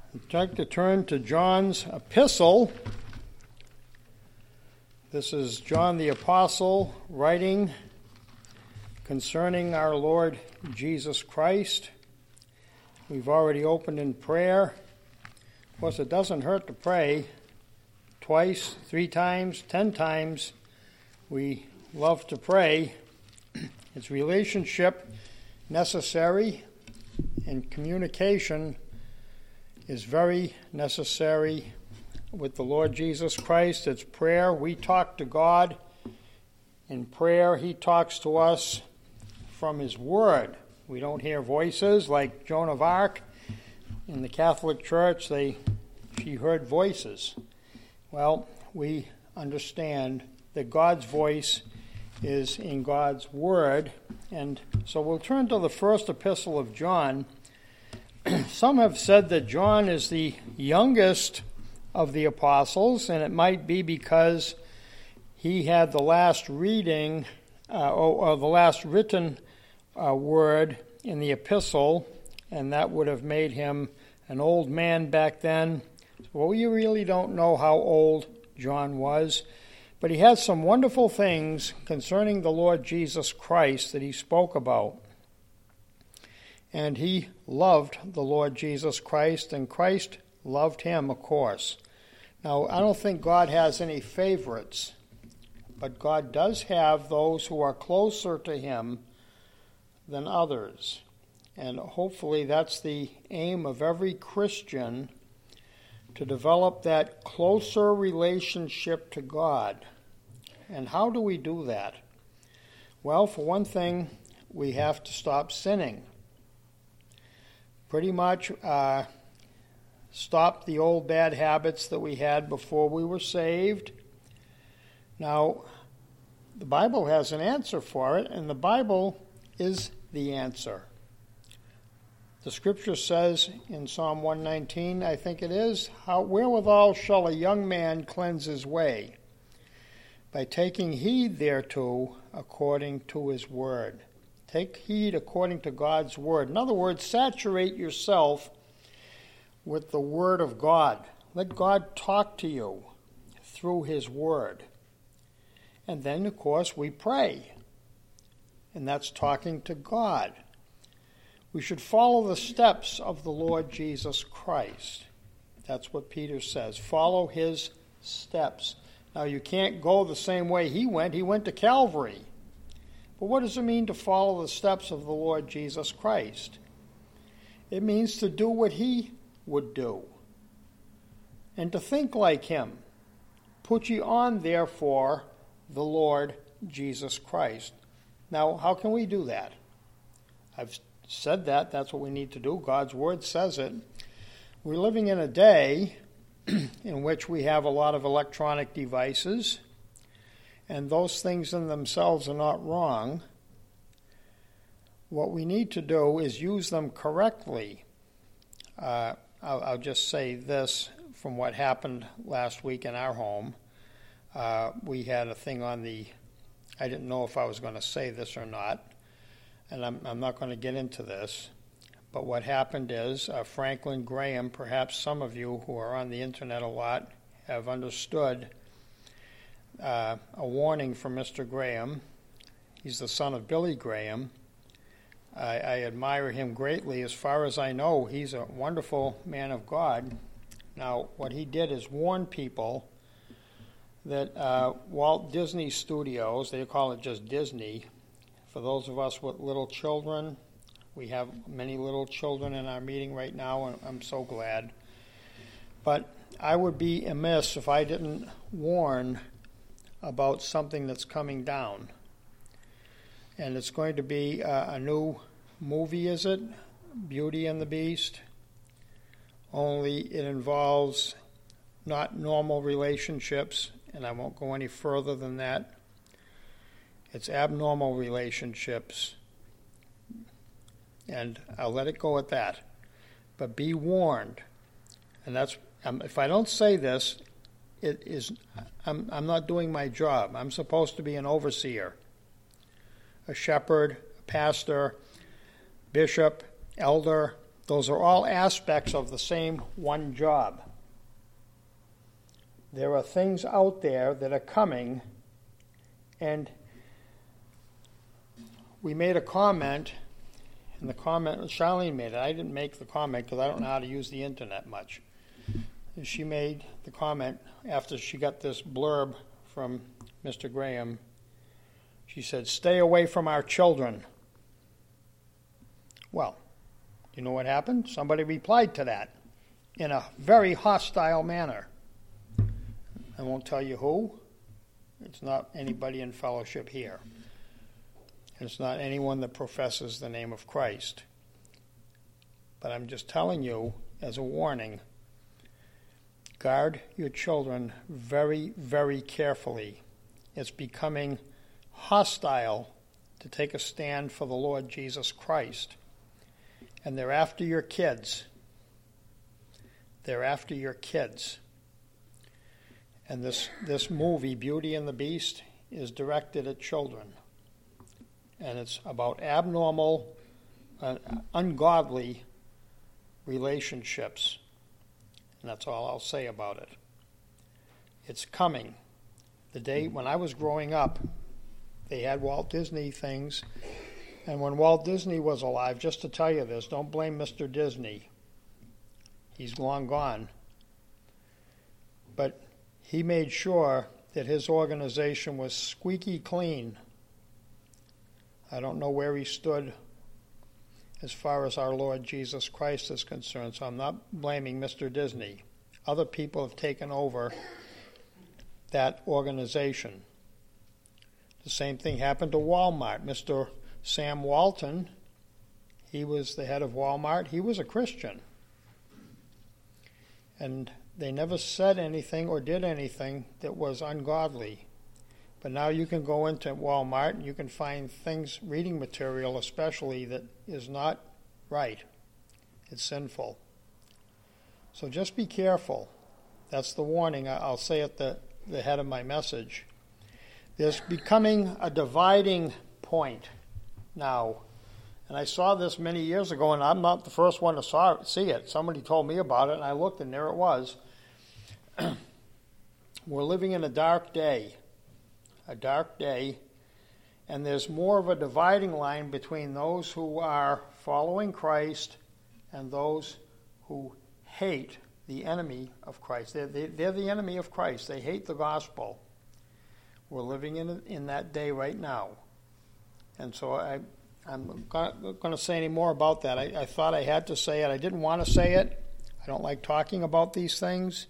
I'd like to turn to John's epistle. This is John the Apostle writing concerning our Lord Jesus Christ. We've already opened in prayer. Of course, it doesn't hurt to pray twice, 3 times, 10 times. We love to pray. It's relationship necessary, and communication is very necessary with the Lord Jesus Christ. It's prayer. We talk to God in prayer. He talks to us from His Word. We don't hear voices like Joan of Arc. In the Catholic Church, she heard voices. Well, we understand that God's voice is in God's Word. And so we'll turn to the first epistle of John. Some have said that John is the youngest of the apostles, and it might be because he had the last reading, or the last written word in the epistle, and that would have made him an old man back then. Well, we really don't know how old John was, but he had some wonderful things concerning the Lord Jesus Christ that he spoke about. And he loved the Lord Jesus Christ, and Christ loved him, of course. Now, I don't think God has any favorites, but God does have those who are closer to him than others. And hopefully that's the aim of every Christian, to develop that closer relationship to God. And how do we do that? Well, for one thing, we have to stop sinning. Pretty much stop the old bad habits that we had before we were saved. Now, the Bible has an answer for it, and the Bible is the answer. The Scripture says in Psalm 119, I think it is, wherewithal shall a young man cleanse his way? By taking heed thereto according to his word. Take heed according to God's word. In other words, saturate yourself with the word of God. Let God talk to you through his word. And then, of course, we pray. And that's talking to God. We should follow the steps of the Lord Jesus Christ. That's what Peter says. Follow his steps. Now, you can't go the same way he went. He went to Calvary. But what does it mean to follow the steps of the Lord Jesus Christ? It means to do what he would do, and to think like him. Put ye on, therefore, the Lord Jesus Christ. Now, how can we do that? I've said that. That's what we need to do. God's word says it. We're living in a day in which we have a lot of electronic devices, and those things in themselves are not wrong. What we need to do is use them correctly. I'll just say this from what happened last week in our home. We had a thing on I didn't know if I was going to say this or not, and I'm not going to get into this. But what happened is Franklin Graham, perhaps some of you who are on the internet a lot have understood a warning from Mr. Graham. He's the son of Billy Graham. I admire him greatly. As far as I know, he's a wonderful man of God. Now, what he did is warn people that Walt Disney Studios, they call it just Disney, for those of us with little children, we have many little children in our meeting right now, and I'm so glad. But I would be amiss if I didn't warn about something that's coming down. And it's going to be a new movie, is it? Beauty and the Beast. Only it involves not normal relationships, and I won't go any further than that. It's abnormal relationships. And I'll let it go at that. But be warned. And that's if I don't say this, I'm not doing my job. I'm supposed to be an overseer, a shepherd, a pastor, bishop, elder, Those are all aspects of the same one job. There are things out there that are coming, and we made a comment, and the comment, Charlene made it. I didn't make the comment because I don't know how to use the internet much. She made the comment after she got this blurb from Mr. Graham. She said, "Stay away from our children." Well, you know what happened? Somebody replied to that in a very hostile manner. I won't tell you who. It's not anybody in fellowship here. It's not anyone that professes the name of Christ. But I'm just telling you, as a warning, guard your children very, very carefully. It's becoming hostile to take a stand for the Lord Jesus Christ. And they're after your kids. They're after your kids. And this movie, Beauty and the Beast, is directed at children. And it's about abnormal, ungodly relationships. And that's all I'll say about it. It's coming. The day when I was growing up, they had Walt Disney things. And when Walt Disney was alive, just to tell you this, don't blame Mr. Disney. He's long gone. But he made sure that his organization was squeaky clean. I don't know where he stood as far as our Lord Jesus Christ is concerned, so I'm not blaming Mr. Disney. Other people have taken over that organization. The same thing happened to Walmart. Mr. Sam Walton, he was the head of Walmart. He was a Christian. And they never said anything or did anything that was ungodly. But now you can go into Walmart and you can find things, reading material especially, that is not right. It's sinful. So just be careful. That's the warning. I'll say at the head of my message. There's becoming a dividing point now. And I saw this many years ago, and I'm not the first one to see it. Somebody told me about it, and I looked, and there it was. We're living in a dark day, and there's more of a dividing line between those who are following Christ and those who hate the enemy of Christ. They're the enemy of Christ. They hate the gospel. We're living in that day right now. And so I'm not going to say any more about that. I thought I had to say it. I didn't want to say it. I don't like talking about these things.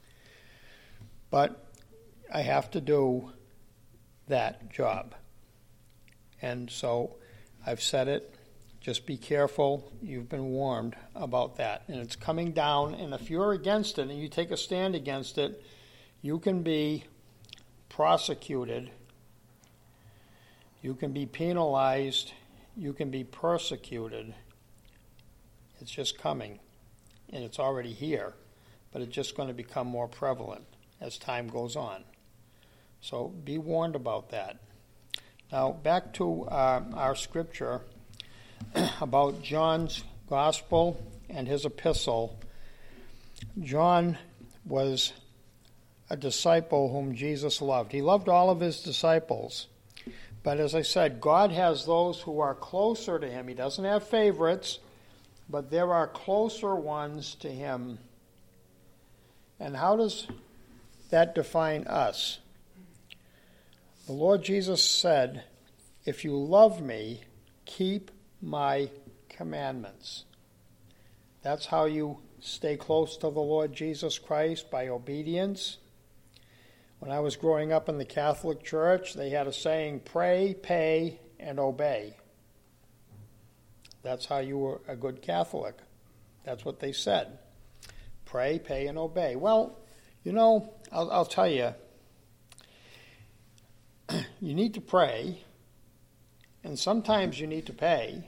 But I have to do that job. And so I've said it. Just be careful. You've been warned about that. And it's coming down. And if you're against it and you take a stand against it, you can be prosecuted. You can be penalized. You can be persecuted. It's just coming. And it's already here. But it's just going to become more prevalent as time goes on. So be warned about that. Now, back to our scripture about John's gospel and his epistle. John was a disciple whom Jesus loved. He loved all of his disciples. But as I said, God has those who are closer to him. He doesn't have favorites, but there are closer ones to him. And how does that define us? The Lord Jesus said, "If you love me, keep my commandments." That's how you stay close to the Lord Jesus Christ, by obedience. When I was growing up in the Catholic Church, they had a saying, pray, pay, and obey. That's how you were a good Catholic. That's what they said. Pray, pay, and obey. Well, you know, I'll tell you, you need to pray, and sometimes you need to pay,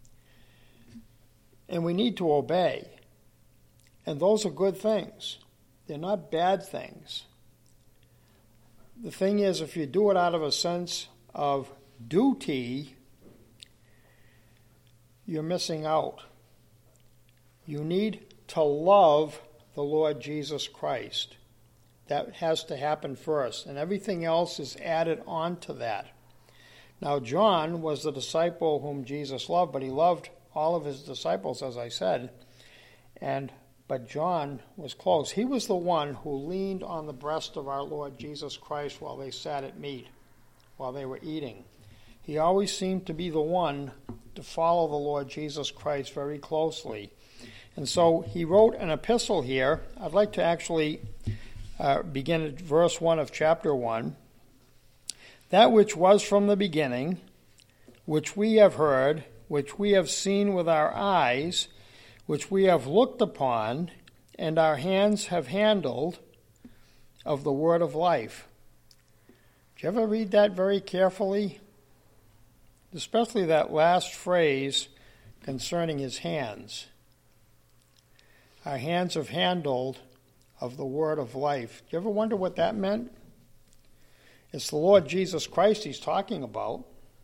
and we need to obey. And those are good things. They're not bad things. The thing is, if you do it out of a sense of duty, you're missing out. You need to love the Lord Jesus Christ. That has to happen first, and everything else is added on to that. Now, John was the disciple whom Jesus loved, but he loved all of his disciples, as I said, but John was close. He was the one who leaned on the breast of our Lord Jesus Christ while they sat at meat, while they were eating. He always seemed to be the one to follow the Lord Jesus Christ very closely. And so he wrote an epistle here. I'd like to actually begin at verse 1 of chapter 1. That which was from the beginning, which we have heard, which we have seen with our eyes, which we have looked upon, and our hands have handled, of the word of life. Did you ever read that very carefully? Especially that last phrase concerning his hands. Our hands have handled of the word of life. Do you ever wonder what that meant? It's the Lord Jesus Christ he's talking about.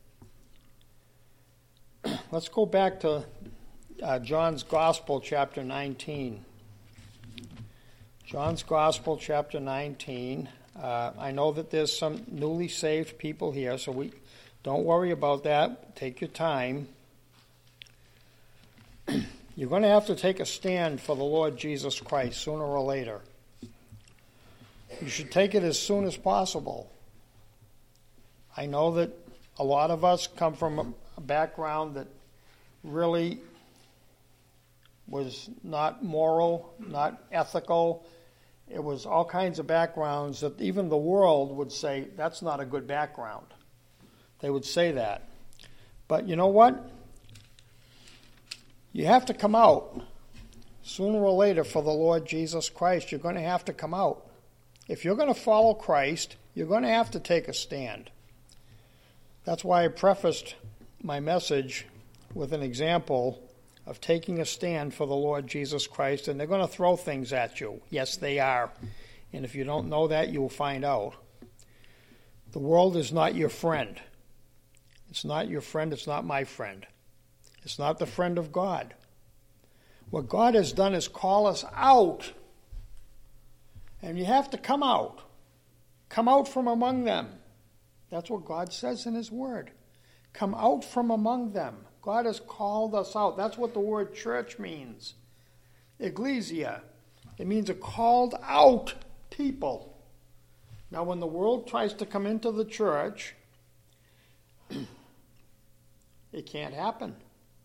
Let's go back to John's Gospel, chapter 19. John's Gospel, chapter 19. I know that there's some newly saved people here, so don't worry about that. Take your time. You're going to have to take a stand for the Lord Jesus Christ sooner or later. You should take it as soon as possible. I know that a lot of us come from a background that really was not moral, not ethical. It was all kinds of backgrounds that even the world would say, that's not a good background. They would say that. But you know what? You have to come out. Sooner or later for the Lord Jesus Christ, you're going to have to come out. If you're going to follow Christ, you're going to have to take a stand. That's why I prefaced my message with an example of taking a stand for the Lord Jesus Christ, and they're going to throw things at you. Yes, they are. And if you don't know that, you'll find out. The world is not your friend. It's not your friend. It's not my friend. It's not the friend of God. What God has done is call us out. And you have to come out. Come out from among them. That's what God says in his word. Come out from among them. God has called us out. That's what the word church means. Ecclesia. It means a called out people. Now, when the world tries to come into the church, it can't happen.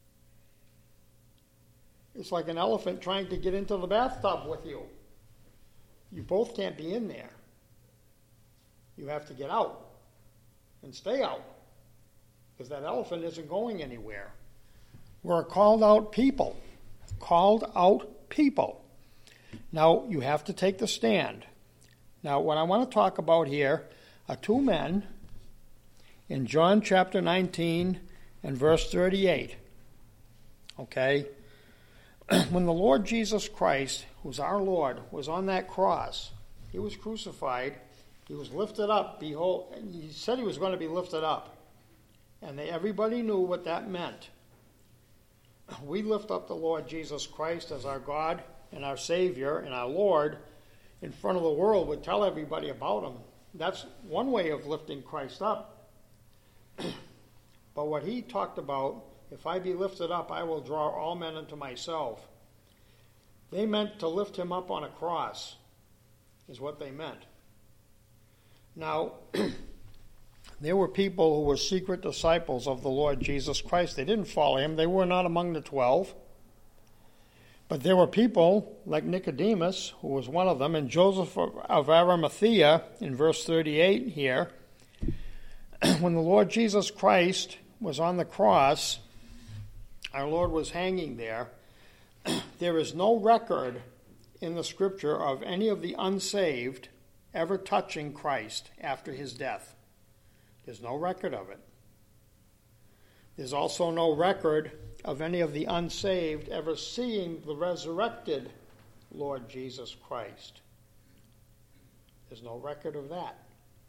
It's like an elephant trying to get into the bathtub with you. You both can't be in there. You have to get out and stay out because that elephant isn't going anywhere. We're a called out people. Called out people. Now, you have to take the stand. Now, what I want to talk about here are two men in John chapter 19 and verse 38. Okay? When the Lord Jesus Christ, who's our Lord, was on that cross, he was crucified, he was lifted up. Behold, he said he was going to be lifted up. And everybody knew what that meant. We lift up the Lord Jesus Christ as our God and our Savior and our Lord in front of the world. We tell everybody about him. That's one way of lifting Christ up. But what he talked about, if I be lifted up, I will draw all men unto myself. They meant to lift him up on a cross, is what they meant. Now, there were people who were secret disciples of the Lord Jesus Christ. They didn't follow him. They were not among the 12. But there were people like Nicodemus, who was one of them, and Joseph of Arimathea, in verse 38 here. When the Lord Jesus Christ was on the cross, our Lord was hanging there. There is no record in the Scripture of any of the unsaved ever touching Christ after his death. There's no record of it. There's also no record of any of the unsaved ever seeing the resurrected Lord Jesus Christ. There's no record of that.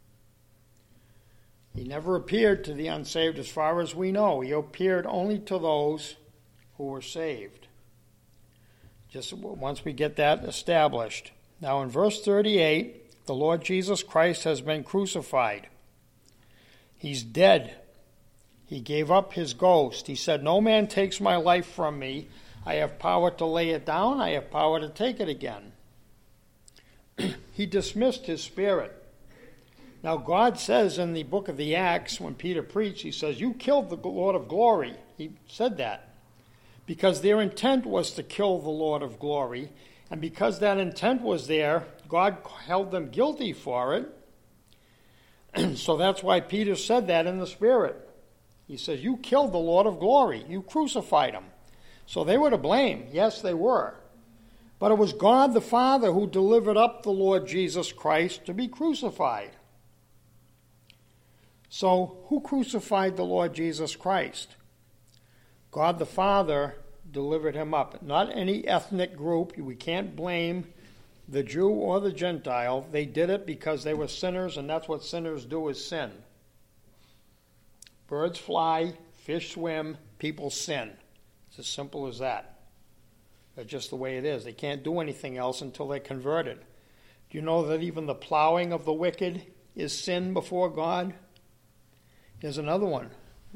He never appeared to the unsaved as far as we know. He appeared only to those who were saved. Just once we get that established. Now in verse 38, the Lord Jesus Christ has been crucified. He's dead. He gave up his ghost. He said, "No man takes my life from me. I have power to lay it down. I have power to take it again." He dismissed his spirit. Now God says in the book of the Acts, when Peter preached, he says, "You killed the Lord of glory." He said that because their intent was to kill the Lord of glory. And because that intent was there, God held them guilty for it. So that's why Peter said that in the Spirit. He says, "You killed the Lord of glory. You crucified him." So they were to blame. Yes, they were. But it was God the Father who delivered up the Lord Jesus Christ to be crucified. So who crucified the Lord Jesus Christ? God the Father delivered him up. Not any ethnic group. We can't blame the Jew or the Gentile. They did it because they were sinners, and that's what sinners do, is sin. Birds fly, fish swim, people sin. It's as simple as that. That's just the way it is. They can't do anything else until they're converted. Do you know that even the plowing of the wicked is sin before God? Here's another one.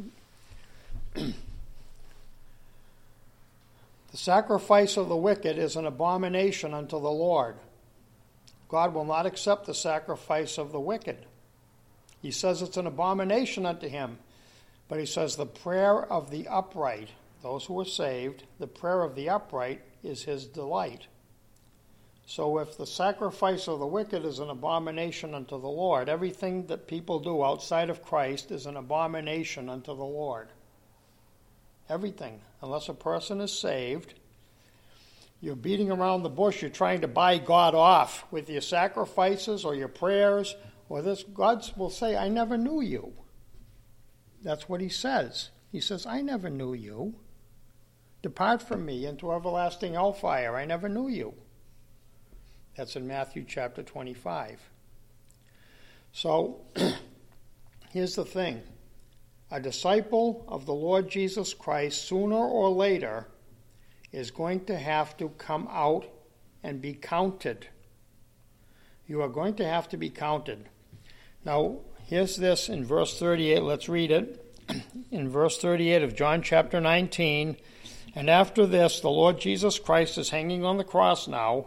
The sacrifice of the wicked is an abomination unto the Lord. God will not accept the sacrifice of the wicked. He says it's an abomination unto him. But he says the prayer of the upright, those who are saved, the prayer of the upright is his delight. So if the sacrifice of the wicked is an abomination unto the Lord, everything that people do outside of Christ is an abomination unto the Lord. Everything. Unless a person is saved, you're beating around the bush. You're trying to buy God off with your sacrifices or your prayers or this. God will say, "I never knew you." That's what he says. He says, "I never knew you. Depart from me into everlasting hellfire. I never knew you." That's in Matthew chapter 25. So, here's the thing. A disciple of the Lord Jesus Christ, sooner or later, is going to have to come out and be counted. You are going to have to be counted. Now, here's this in verse 38. Let's read it. In verse 38 of John chapter 19, "And after this, the Lord Jesus Christ is hanging on the cross now.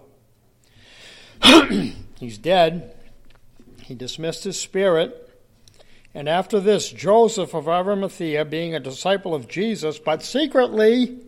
He's dead. He dismissed his spirit. And after this, Joseph of Arimathea, being a disciple of Jesus, but secretly,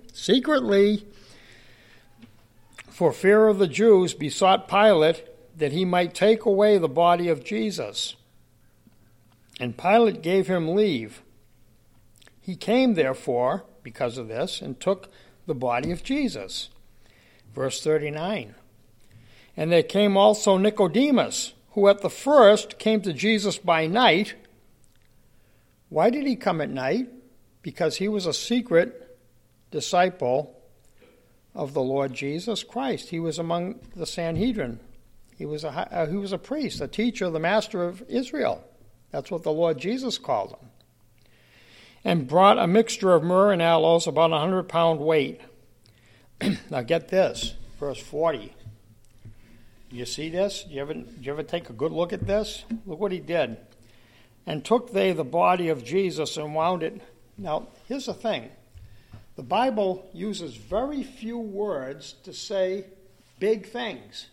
for fear of the Jews, besought Pilate that he might take away the body of Jesus. And Pilate gave him leave. He came, therefore, because of this, and took the body of Jesus." Verse 39. "And there came also Nicodemus, who at the first came to Jesus by night." Why did he come at night? Because he was a secret disciple of the Lord Jesus Christ. He was among the Sanhedrin. He was a priest, a teacher, the master of Israel. That's what the Lord Jesus called him. "And brought a mixture of myrrh and aloes, about 100-pound weight." Now get this, verse 40. Do you see this? Do you ever take a good look at this? Look what he did. "And took they the body of Jesus and wound it." Now, here's the thing. The Bible uses very few words to say big things.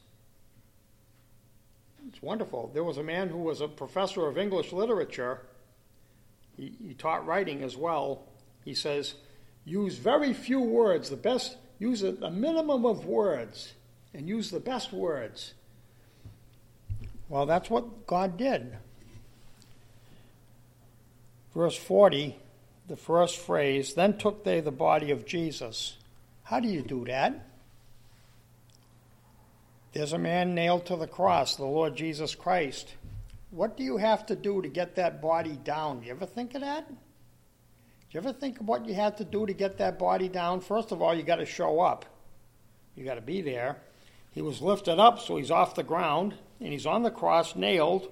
It's wonderful. There was a man who was a professor of English literature. He taught writing as well. He says, use very few words, use a minimum of words, and use the best words. Well, that's what God did. Verse 40, the first phrase, "Then took they the body of Jesus." How do you do that? There's a man nailed to the cross, the Lord Jesus Christ. What do you have to do to get that body down? Do you ever think of that? Do you ever think of what you had to do to get that body down? First of all, you got to show up. You got to be there. He was lifted up, so he's off the ground, and he's on the cross, nailed.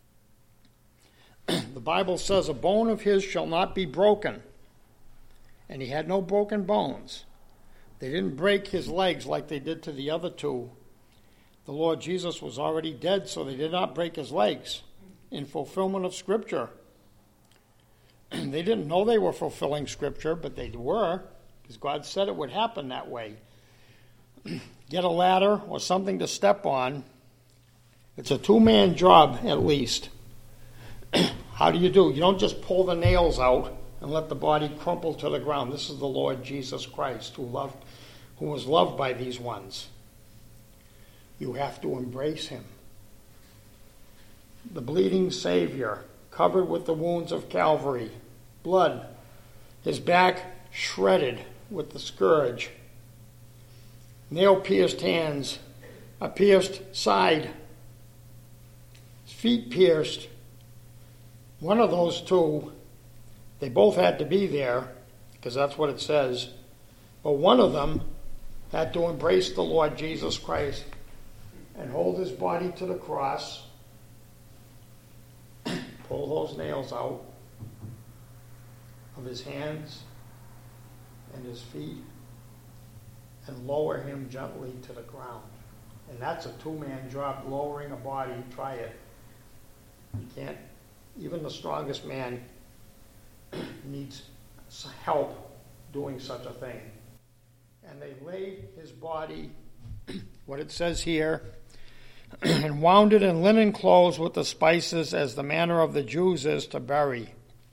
The Bible says, "A bone of his shall not be broken." And he had no broken bones. They didn't break his legs like they did to the other two. The Lord Jesus was already dead, so they did not break his legs in fulfillment of Scripture. They didn't know they were fulfilling Scripture, but they were, because God said it would happen that way. Get a ladder or something to step on. It's a two-man job, at least. How do? You don't just pull the nails out and let the body crumple to the ground. This is the Lord Jesus Christ who was loved by these ones. You have to embrace him. The bleeding Savior, covered with the wounds of Calvary, blood, his back shredded with the scourge, nail-pierced hands, a pierced side, his feet pierced. One of those two, they both had to be there, because that's what it says, but one of them had to embrace the Lord Jesus Christ and hold his body to the cross, pull those nails out of his hands and his feet, and lower him gently to the ground. And that's a two-man job, lowering a body. Try it. You can't. Even the strongest man needs help doing such a thing. And they laid his body, what it says here, and wound it in linen clothes with the spices, as the manner of the Jews is to bury.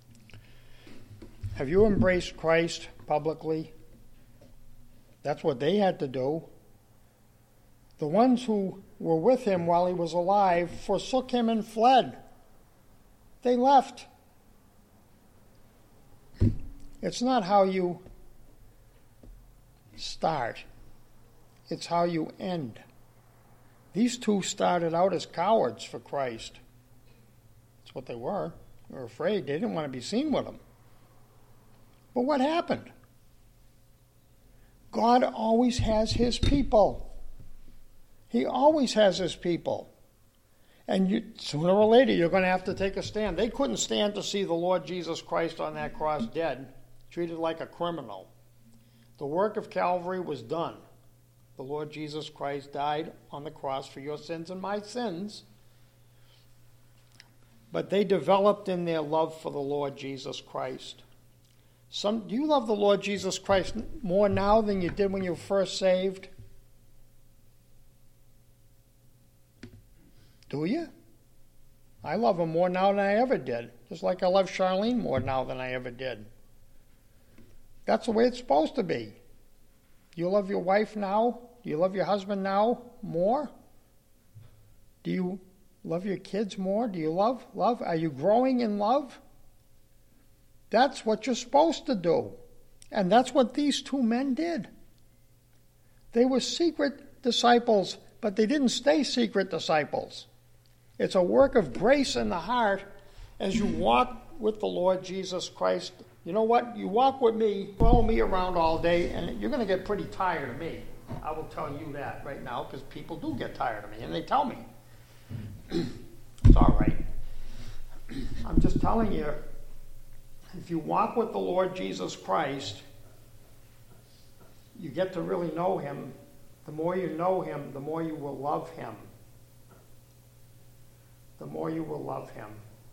Have you embraced Christ publicly? That's what they had to do. The ones who were with him while he was alive forsook him and fled. They left. It's not how you start. It's how you end. These two started out as cowards for Christ. That's what they were. They were afraid. They didn't want to be seen with him. But what happened? God always has his people. He always has his people. And sooner or later, you're going to have to take a stand. They couldn't stand to see the Lord Jesus Christ on that cross dead, treated like a criminal. The work of Calvary was done. The Lord Jesus Christ died on the cross for your sins and my sins. But they developed in their love for the Lord Jesus Christ. Do you love the Lord Jesus Christ more now than you did when you were first saved? Do you? I love him more now than I ever did. Just like I love Charlene more now than I ever did. That's the way it's supposed to be. Do you love your wife now? Do you love your husband now more? Do you love your kids more? Do you love? Are you growing in love? That's what you're supposed to do. And that's what these two men did. They were secret disciples, but they didn't stay secret disciples. It's a work of grace in the heart as you walk with the Lord Jesus Christ. You know what? You walk with me, follow me around all day, and you're going to get pretty tired of me. I will tell you that right now, because people do get tired of me, and they tell me. It's all right. I'm just telling you, if you walk with the Lord Jesus Christ, you get to really know him. The more you know him, the more you will love him. The more you will love him.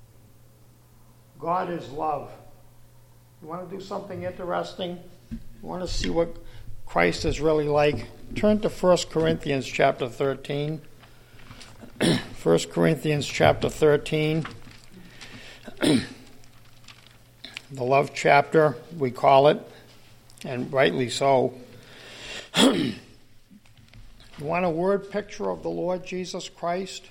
God is love. You want to do something interesting? You want to see what Christ is really like? Turn to 1 Corinthians chapter 13. 1 Corinthians chapter 13. The love chapter, we call it, and rightly so. You want a word picture of the Lord Jesus Christ?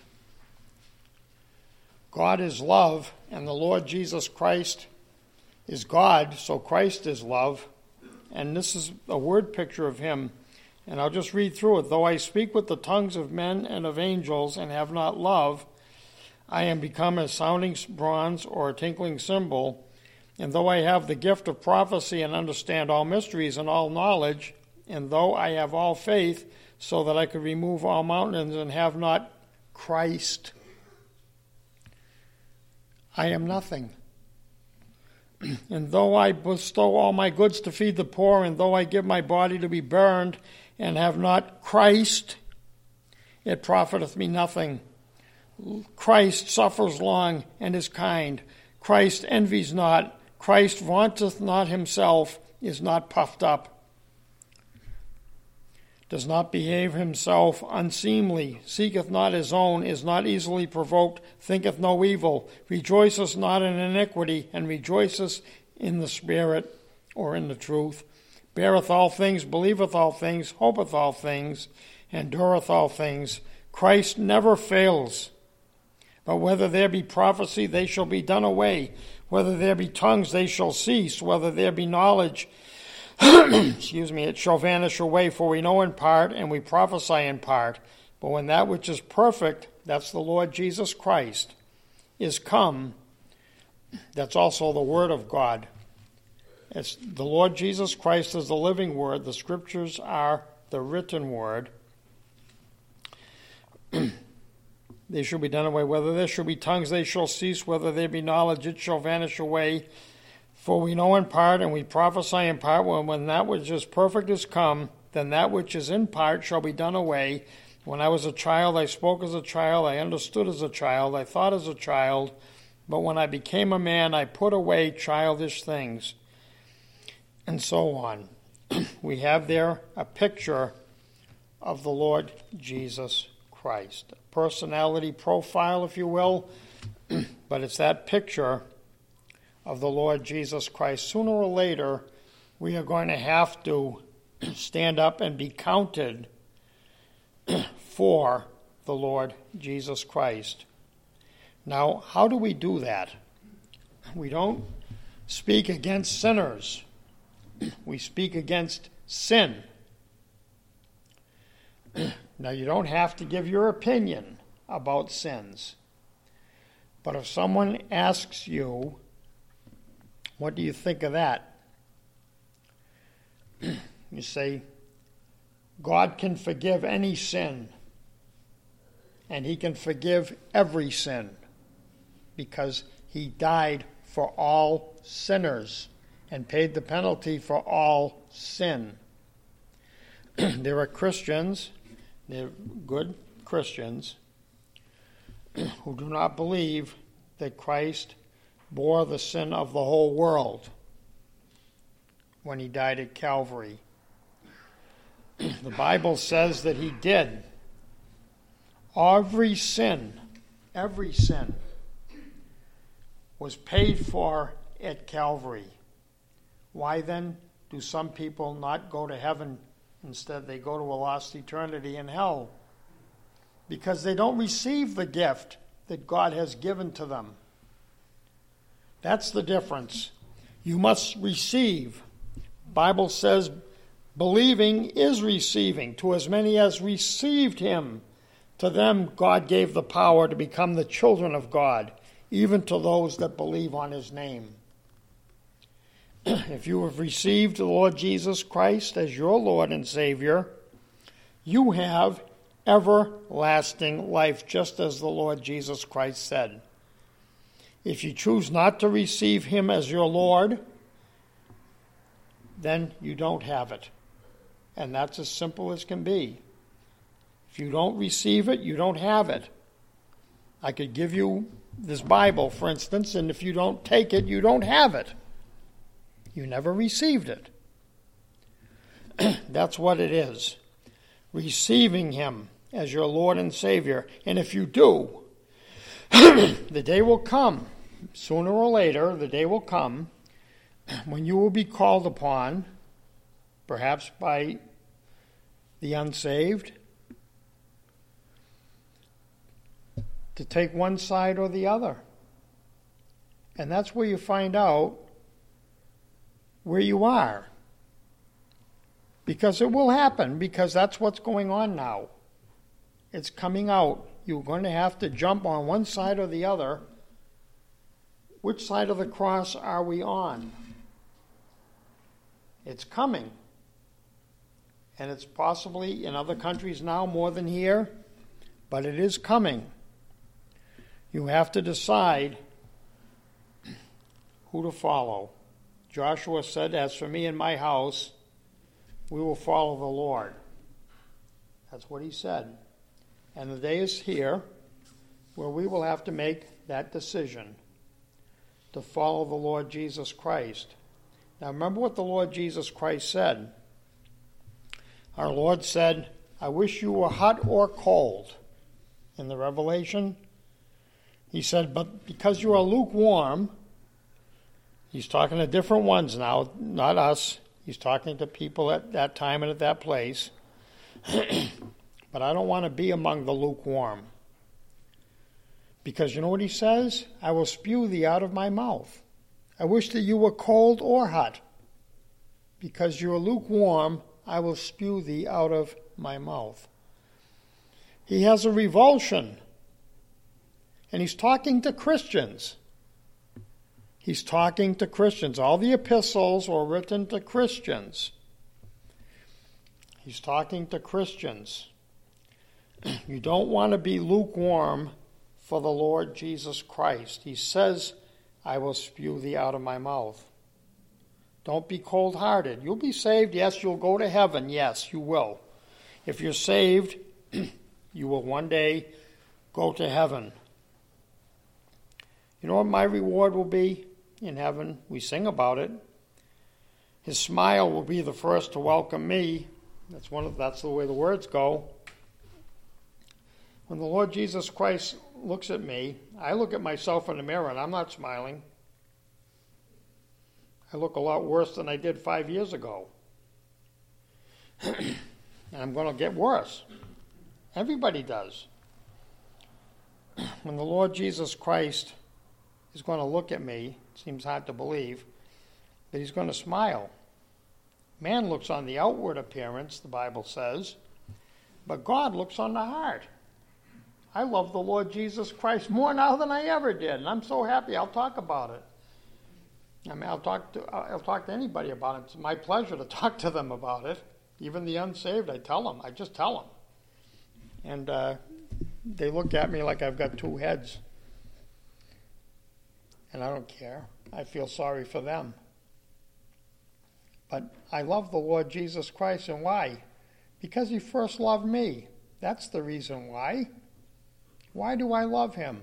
God is love, and the Lord Jesus Christ is God, so Christ is love. And this is a word picture of him. And I'll just read through it. Though I speak with the tongues of men and of angels and have not love, I am become a sounding bronze or a tinkling cymbal. And though I have the gift of prophecy and understand all mysteries and all knowledge, and though I have all faith so that I could remove all mountains and have not Christ, I am nothing. And though I bestow all my goods to feed the poor, and though I give my body to be burned, and have not Christ, it profiteth me nothing. Christ suffers long and is kind. Christ envies not. Christ vaunteth not himself, is not puffed up, does not behave himself unseemly, seeketh not his own, is not easily provoked, thinketh no evil, rejoiceth not in iniquity, and rejoiceth in the Spirit, or in the truth, beareth all things, believeth all things, hopeth all things, endureth all things. Christ never fails. But whether there be prophecy, they shall be done away. Whether there be tongues, they shall cease. Whether there be knowledge, it shall vanish away. For we know in part, and we prophesy in part. But when that which is perfect, that's the Lord Jesus Christ, is come, that's also the Word of God. It's the Lord Jesus Christ is the living Word. The Scriptures are the written Word. They shall be done away. Whether there shall be tongues, they shall cease. Whether there be knowledge, it shall vanish away. For we know in part, and we prophesy in part. When that which is perfect is come, then that which is in part shall be done away. When I was a child, I spoke as a child, I understood as a child, I thought as a child. But when I became a man, I put away childish things. And so on. We have there a picture of the Lord Jesus Christ. A personality profile, if you will, but it's that picture of the Lord Jesus Christ. Sooner or later, we are going to have to stand up and be counted for the Lord Jesus Christ. Now, how do we do that? We don't speak against sinners. We speak against sin. Now, you don't have to give your opinion about sins. But if someone asks you, what do you think of that? You say, God can forgive any sin. And he can forgive every sin. Because he died for all sinners and paid the penalty for all sin. There are Christians, they're good Christians, who do not believe that Christ bore the sin of the whole world when he died at Calvary. The Bible says that he did. Every sin was paid for at Calvary. Why then do some people not go to heaven? Instead, they go to a lost eternity in hell. Because they don't receive the gift that God has given to them. That's the difference. You must receive. The Bible says believing is receiving. To as many as received him, to them God gave the power to become the children of God, even to those that believe on his name. If you have received the Lord Jesus Christ as your Lord and Savior, you have everlasting life, just as the Lord Jesus Christ said. If you choose not to receive him as your Lord, then you don't have it. And that's as simple as can be. If you don't receive it, you don't have it. I could give you this Bible, for instance, and if you don't take it, you don't have it. You never received it. That's what it is. Receiving him as your Lord and Savior. And if you do, the day will come, sooner or later, the day will come when you will be called upon, perhaps by the unsaved, to take one side or the other. And that's where you find out where you are. Because it will happen, because that's what's going on now. It's coming out. You're going to have to jump on one side or the other. Which side of the cross are we on? It's coming. And it's possibly in other countries now more than here, but it is coming. You have to decide who to follow. Joshua said, "As for me and my house, we will follow the Lord." That's what he said. And the day is here where we will have to make that decision to follow the Lord Jesus Christ. Now remember what the Lord Jesus Christ said. Our Lord said, "I wish you were hot or cold." In the Revelation, he said, "But because you are lukewarm," he's talking to different ones now, not us. He's talking to people at that time and at that place. "But I don't want to be among the lukewarm. Because you know what he says? I will spew thee out of my mouth. I wish that you were cold or hot. Because you are lukewarm, I will spew thee out of my mouth." He has a revulsion. And he's talking to Christians. He's talking to Christians. All the epistles were written to Christians. He's talking to Christians. You don't want to be lukewarm for the Lord Jesus Christ. He says, "I will spew thee out of my mouth." Don't be cold-hearted. You'll be saved. Yes, you'll go to heaven. Yes, you will. If you're saved, you will one day go to heaven. You know what my reward will be in heaven? We sing about it. His smile will be the first to welcome me. That's the way the words go. When the Lord Jesus Christ looks at me, I look at myself in the mirror and I'm not smiling. I look a lot worse than I did 5 years ago. And I'm going to get worse. Everybody does. When the Lord Jesus Christ is going to look at me, it seems hard to believe, but he's going to smile. Man looks on the outward appearance, the Bible says, but God looks on the heart. I love the Lord Jesus Christ more now than I ever did, and I'm so happy. I'll talk about it. I mean, I'll talk to anybody about it. It's my pleasure to talk to them about it. Even the unsaved, I just tell them. And they look at me like I've got two heads. And I don't care. I feel sorry for them. But I love the Lord Jesus Christ, and why? Because he first loved me. That's the reason why. Why do I love him?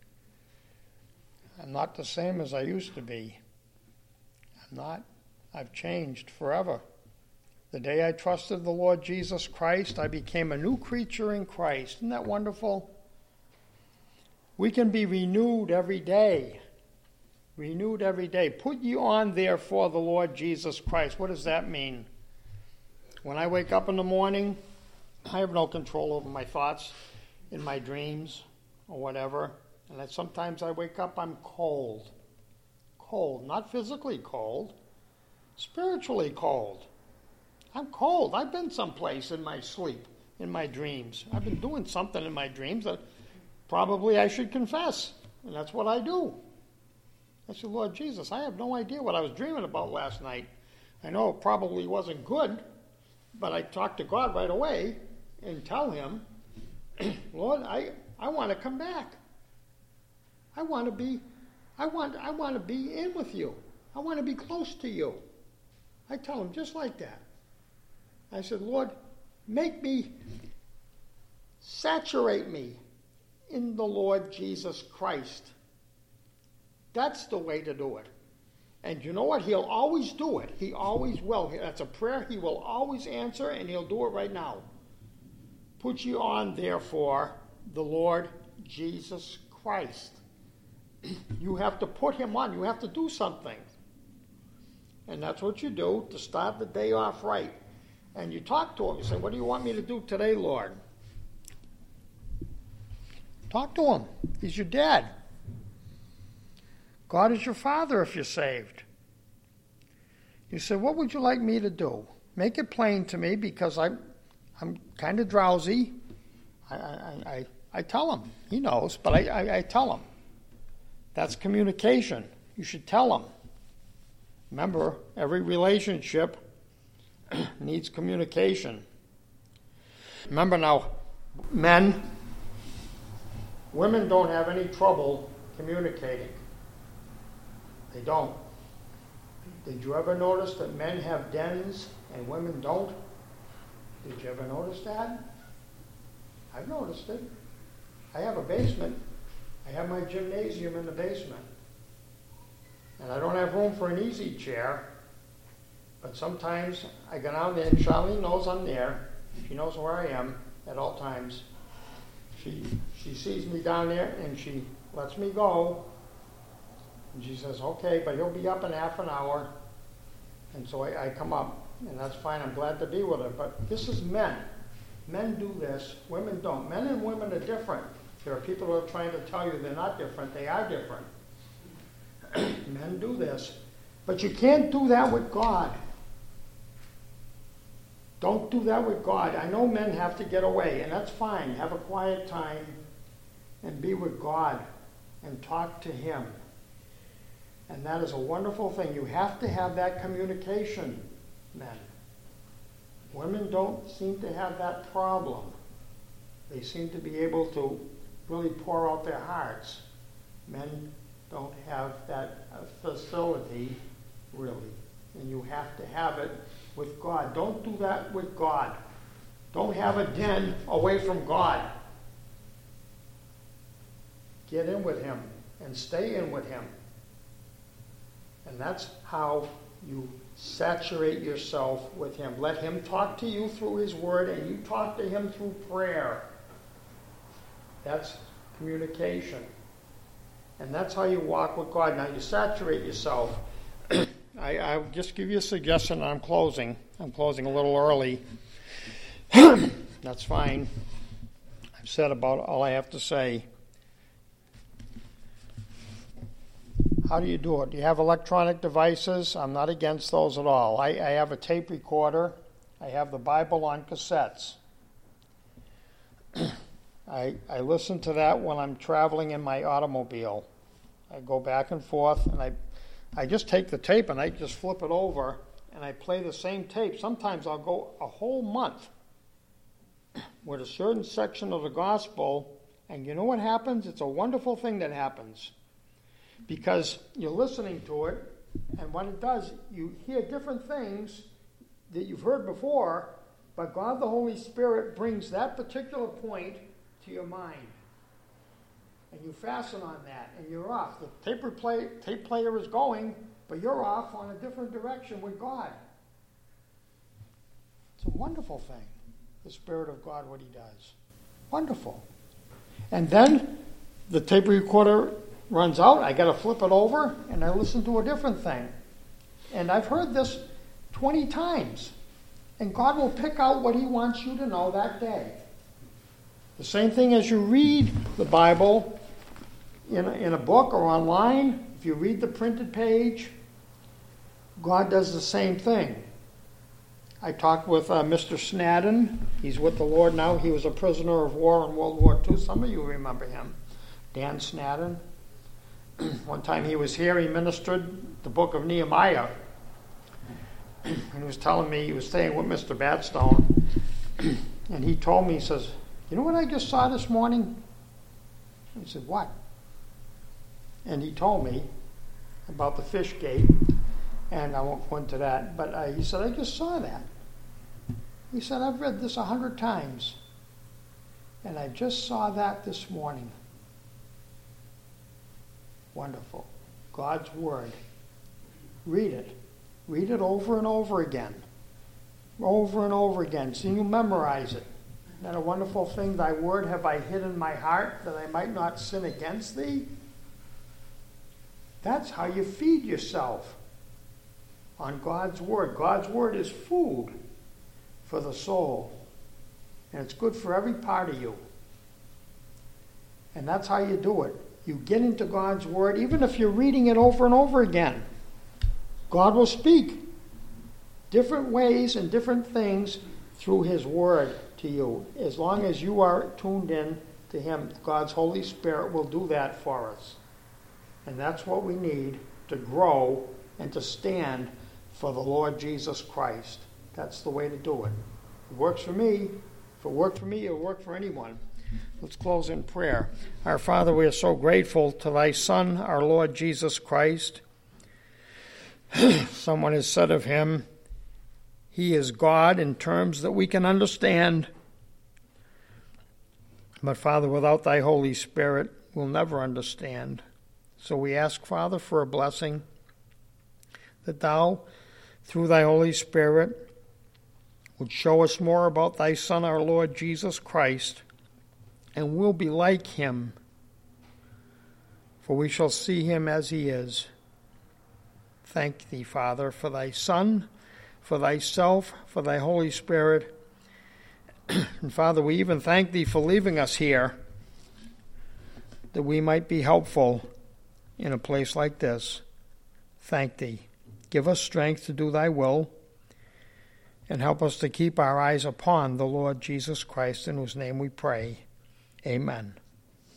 I'm not the same as I used to be. I'm not. I've changed forever. The day I trusted the Lord Jesus Christ, I became a new creature in Christ. Isn't that wonderful? We can be renewed every day. Renewed every day. Put you on therefore the Lord Jesus Christ. What does that mean? When I wake up in the morning, I have no control over my thoughts in my dreams or whatever. And that sometimes I wake up, I'm cold. Cold. Not physically cold. Spiritually cold. I'm cold. I've been someplace in my sleep, in my dreams. I've been doing something in my dreams that probably I should confess. And that's what I do. I said, "Lord Jesus, I have no idea what I was dreaming about last night. I know it probably wasn't good, but I talk to God right away and tell him, Lord, I want to come back. I want to be in with you. I want to be close to you." I tell him just like that. I said, "Lord, saturate me in the Lord Jesus Christ." That's the way to do it. And you know what? He'll always do it. He always will. That's a prayer he will always answer, and he'll do it right now. Put you on, therefore, the Lord Jesus Christ. You have to put him on. You have to do something. And that's what you do to start the day off right. And you talk to him. You say, "What do you want me to do today, Lord?" Talk to him. He's your dad. God is your father if you're saved. You say, "What would you like me to do?" Make it plain to me, because I'm kind of drowsy. I tell him. He knows, but I tell him. That's communication. You should tell him. Remember, every relationship needs communication. Remember now, women don't have any trouble communicating. They don't. Did you ever notice that men have dens and women don't? Did you ever notice that? I've noticed it. I have a basement. I have my gymnasium in the basement. And I don't have room for an easy chair. But sometimes I go down there, and Charlene knows I'm there. She knows where I am at all times. She sees me down there, and she lets me go. And she says, okay, but he'll be up in half an hour. And so I come up, and that's fine. I'm glad to be with her. But this is men. Men do this. Women don't. Men and women are different. There are people who are trying to tell you they're not different. They are different. Men do this. But you can't do that with God. Don't do that with God. I know men have to get away, and that's fine. Have a quiet time and be with God and talk to Him. And that is a wonderful thing. You have to have that communication, men. Women don't seem to have that problem. They seem to be able to really pour out their hearts. Men don't have that facility, really. And you have to have it with God. Don't do that with God. Don't have a den away from God. Get in with Him and stay in with Him. And that's how you saturate yourself with Him. Let Him talk to you through His Word, and you talk to Him through prayer. That's communication. And that's how you walk with God. Now you saturate yourself. I'll just give you a suggestion. I'm closing a little early. That's fine. I've said about all I have to say. How do you do it? Do you have electronic devices? I'm not against those at all. I have a tape recorder. I have the Bible on cassettes. I listen to that when I'm traveling in my automobile. I go back and forth, and I just take the tape and I just flip it over, and I play the same tape. Sometimes I'll go a whole month with a certain section of the gospel, and you know what happens? It's a wonderful thing that happens. Because you're listening to it, and what it does, you hear different things that you've heard before, but God the Holy Spirit brings that particular point to your mind. And you fasten on that, and you're off. The tape player is going, but you're off on a different direction with God. It's a wonderful thing, the Spirit of God, what He does. Wonderful. And then the tape recorder runs out, I got to flip it over, and I listen to a different thing. And I've heard this 20 times. And God will pick out what He wants you to know that day. The same thing as you read the Bible in a book or online. If you read the printed page, God does the same thing. I talked with Mr. Snadden. He's with the Lord now. He was a prisoner of war in World War II. Some of you remember him. Dan Snadden. One time he was here, he ministered the book of Nehemiah. And he was telling me, he was staying with Mr. Badstone, and he told me, he says, you know what I just saw this morning? I said, what? And he told me about the fish gate, and I won't go into that, but he said, I just saw that. He said, I've read this 100 times, and I just saw that this morning. Wonderful. God's Word. Read it. Read it over and over again. Over and over again. So you memorize it. Isn't that a wonderful thing? Thy word have I hid in my heart that I might not sin against thee. That's how you feed yourself on God's Word. God's Word is food for the soul. And it's good for every part of you. And that's how you do it. You get into God's Word, even if you're reading it over and over again. God will speak different ways and different things through His Word to you. As long as you are tuned in to Him, God's Holy Spirit will do that for us. And that's what we need to grow and to stand for the Lord Jesus Christ. That's the way to do it. It works for me. If it worked for me, it'll work for anyone. Let's close in prayer. Our Father, we are so grateful to Thy Son, our Lord Jesus Christ. Someone has said of him, he is God in terms that we can understand. But Father, without thy Holy Spirit, we'll never understand. So we ask, Father, for a blessing, that thou, through thy Holy Spirit, would show us more about thy Son, our Lord Jesus Christ, and we'll be like him, for we shall see him as he is. Thank thee, Father, for thy Son, for thyself, for thy Holy Spirit. And Father, we even thank thee for leaving us here, that we might be helpful in a place like this. Thank thee. Give us strength to do thy will, and help us to keep our eyes upon the Lord Jesus Christ, in whose name we pray. Amen.